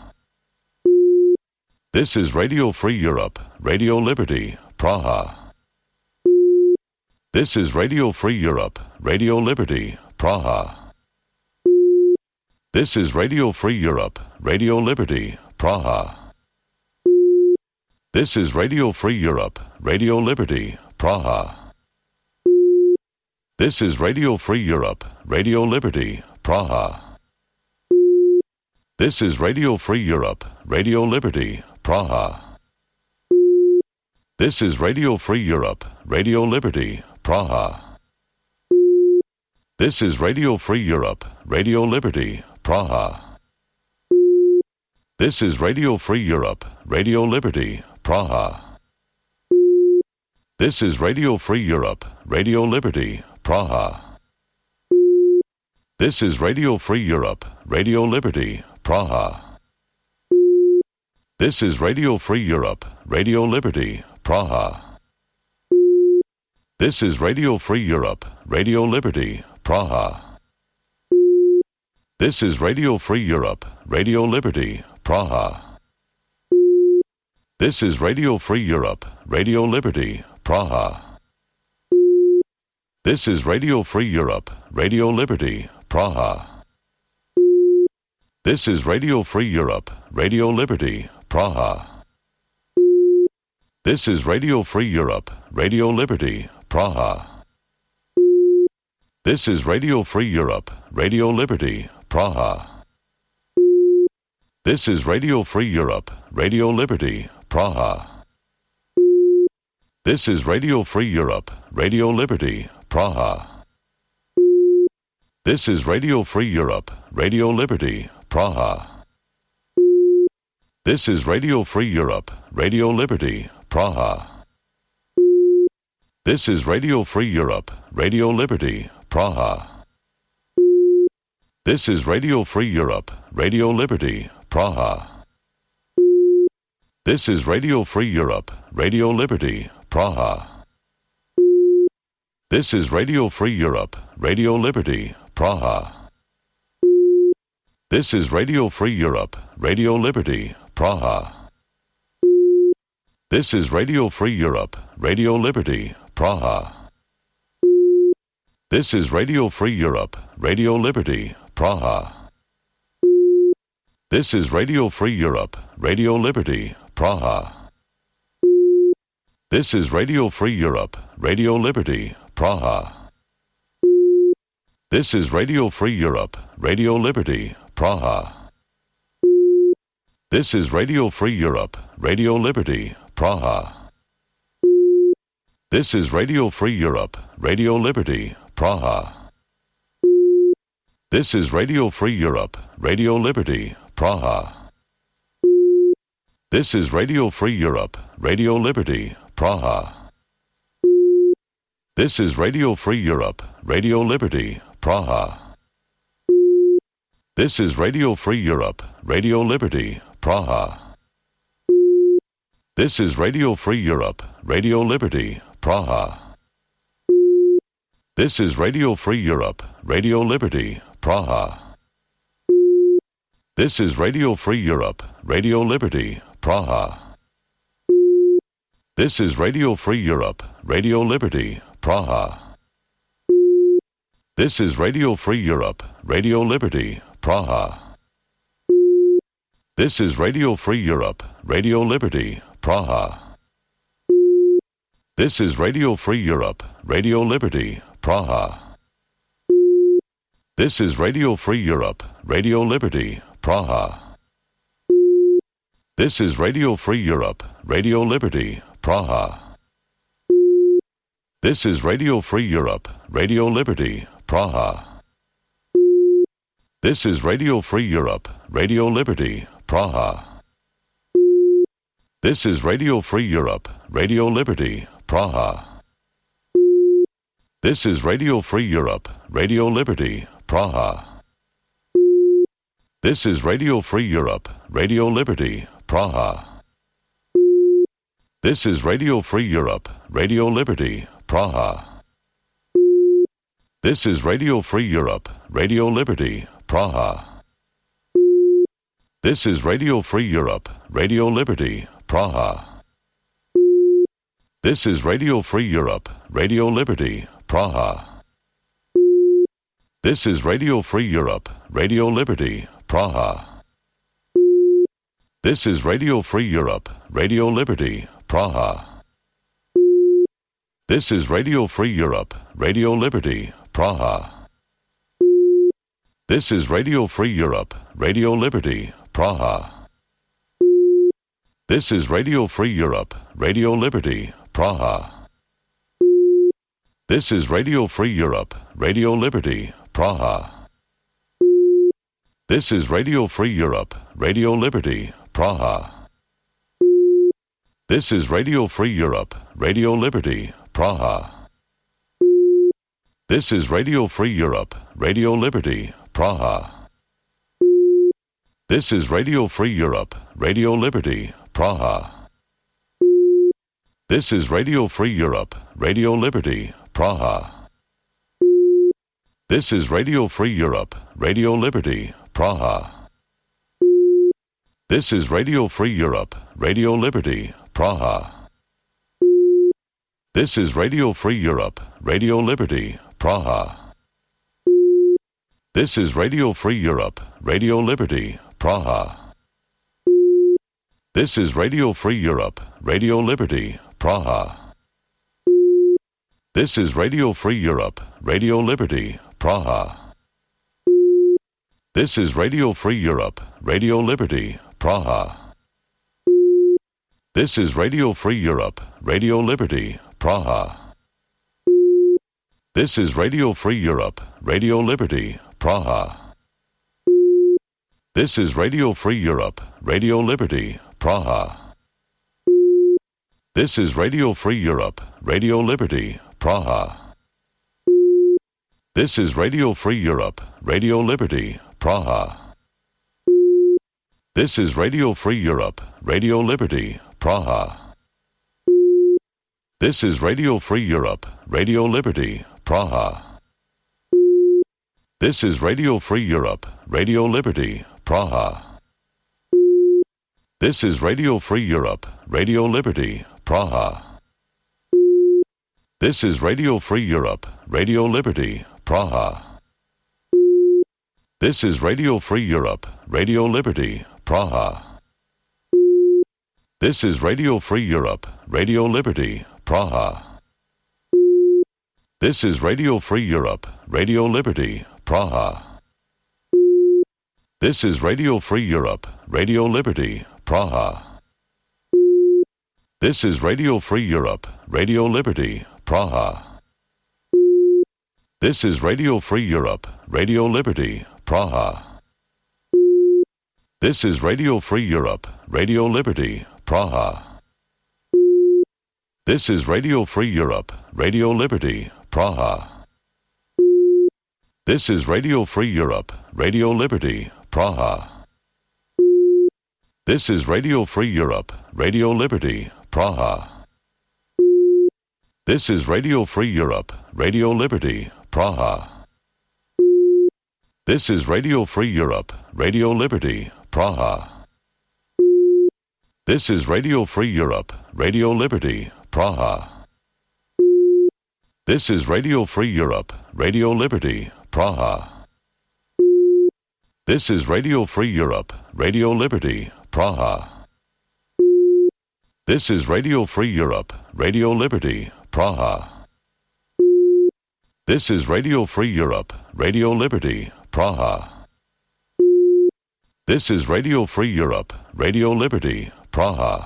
This is Radio Free Europe, Radio Liberty, Praha. This is Radio Free Europe, Radio Liberty, Praha. This is Radio Free Europe, Radio Liberty, Praha. This is Radio Free Europe, Radio Liberty, Praha. This is Radio Free Europe, Radio Liberty, Praha. This is Radio Free Europe, Radio Liberty, Praha. This is Radio Free Europe, Radio Liberty, Praha. This is Radio Free Europe, Radio Liberty, Praha. This is Radio Free Europe, Radio Liberty, Praha. This is Radio Free Europe, Radio Liberty, Praha. This is Radio Free Europe, Radio Liberty, Praha. This is Radio Free Europe, Radio Liberty, Praha. This is Radio Free Europe, Radio Liberty, Praha. This is Radio Free Europe, Radio Liberty, Praha. This is Radio Free Europe, Radio Liberty, Praha. This is Radio Free Europe, Radio Liberty, Praha. This is Radio Free Europe, Radio Liberty, Praha. This is Radio Free Europe, Radio Liberty, Praha. This is Radio Free Europe, Radio Liberty, Praha. This is Radio Free Europe, Radio Liberty, Praha. This is Radio Free Europe, Radio Liberty, Praha. This is Radio Free Europe, Radio Liberty, Praha. This is Radio Free Europe, Radio Liberty, Praha. This is Radio Free Europe, Radio Liberty, Praha. This is Radio Free Europe, Radio Liberty, Praha. This is Radio Free Europe, Radio Liberty, Praha. This is Radio Free Europe, Radio Liberty, Praha. This is Radio Free Europe, Radio Liberty, Praha. This is Radio Free Europe, Radio Liberty, Praha. This is Radio Free Europe, Radio Liberty, Praha. This is Radio Free Europe, Radio Liberty, Praha. This is Radio Free Europe, Radio Liberty, Praha. This is Radio Free Europe, Radio Liberty, Praha. This is Radio Free Europe, Radio Liberty, Praha. This is Radio Free Europe, Radio Liberty, Praha. This is Radio Free Europe, Radio Liberty, Praha. This is Radio Free Europe, Radio Liberty, Praha. This is Radio Free Europe, Radio Liberty, Praha. This is Radio Free Europe, Radio Liberty, Praha. This is Radio Free Europe, Radio Liberty, Praha. This is Radio Free Europe, Radio Liberty, Praha. This is Radio Free Europe, Radio Liberty, Praha. This is Radio Free Europe, Radio Liberty, Praha. This is Radio Free Europe, Radio Liberty, Praha. This is Radio Free Europe, Radio Liberty, Praha. This is Radio Free Europe, Radio Liberty, Praha. This is Radio Free Europe, Radio Liberty, Praha. This is Radio Free Europe, Radio Liberty, Praha. This is Radio Free Europe, Radio Liberty, Praha. This is Radio Free Europe, Radio Liberty, Praha. This is Radio Free Europe, Radio Liberty, Praha. This is Radio Free Europe, Radio Liberty, Praha. This is Radio Free Europe, Radio Liberty, Praha. This is Radio Free Europe, Radio Liberty, Praha. This is Radio Free Europe, Radio Liberty, Praha. This is Radio Free Europe, Radio Liberty, Praha. This is Radio Free Europe, Radio Liberty, Praha. This is Radio Free Europe, Radio Liberty, Praha. This is Radio Free Europe, Radio Liberty, Praha. This is Radio Free Europe, Radio Liberty, Praha. This is Radio Free Europe, Radio Liberty, Praha. This is Radio Free Europe, Radio Liberty, Praha. This is Radio Free Europe, Radio Liberty, Praha. This is Radio Free Europe, Radio Liberty, Praha. This is Radio Free Europe, Radio Liberty, Praha. This is Radio Free Europe, Radio Liberty, Praha. This is Radio Free Europe, Radio Liberty, Praha. This is Radio Free Europe, Radio Liberty, Praha. This is Radio Free Europe, Radio Liberty, Praha. This is Radio Free Europe, Radio Liberty, Praha. This is Radio Free Europe, Radio Liberty, Praha. This is Radio Free Europe, Radio Liberty, Praha. This is Radio Free Europe, Radio Liberty, Praha. This is Radio Free Europe, Radio Liberty, Praha. This is Radio Free Europe, Radio Liberty, Praha. This is Radio Free Europe, Radio Liberty, Praha. This is Radio Free Europe, Radio Liberty, Praha. This is Radio Free Europe, Radio Liberty, Praha. This is Radio Free Europe, Radio Liberty, Praha. This is Radio Free Europe, Radio Liberty, Praha. This is Radio Free Europe, Radio Liberty, Praha. This is Radio Free Europe, Radio Liberty, Praha. This is Radio Free Europe, Radio Liberty, Praha. This is Radio Free Europe, Radio Liberty, Praha. This is Radio Free Europe, Radio Liberty, Praha. This is Radio Free Europe, Radio Liberty, Praha. This is Radio Free Europe, Radio Liberty, Praha. This is Radio Free Europe, Radio Liberty, Praha. This is Radio Free Europe, Radio Liberty, Praha. This is Radio Free Europe, Radio Liberty, Praha. This is Radio Free Europe, Radio Liberty, Praha. This is Radio Free Europe, Radio Liberty, Praha. This is Radio Free Europe, Radio Liberty, Praha. This is Radio Free Europe, Radio Liberty, Praha. This is Radio Free Europe, Radio Liberty, Praha. This is Radio Free Europe, Radio Liberty, Praha. This is Radio Free Europe, Radio Liberty, Praha. This is Radio Free Europe, Radio Liberty, Praha. This is Radio Free Europe, Radio Liberty, Praha. This is Radio Free Europe, Radio Liberty, Praha. This is Radio Free Europe, Radio Liberty, Praha. This is Radio Free Europe, Radio Liberty, Praha. This is Radio Free Europe, Radio Liberty, Praha.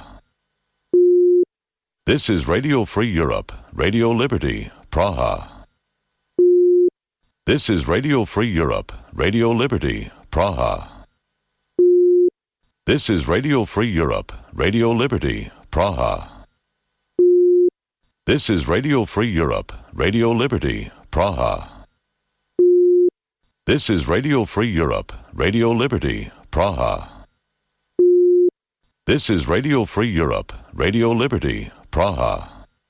This is Radio Free Europe, Radio Liberty, Praha. This is Radio Free Europe, Radio Liberty, Praha. This is Radio Free Europe, Radio Liberty, Praha. This is Radio Free Europe, Radio Liberty, Praha. This is Radio Free Europe, Radio Liberty, Praha. This is Radio Free Europe, Radio Liberty, Praha.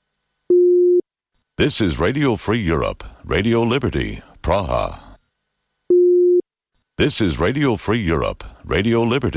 This is Radio Free Europe, Radio Liberty, Praha. This is Radio Free Europe, Radio Liberty.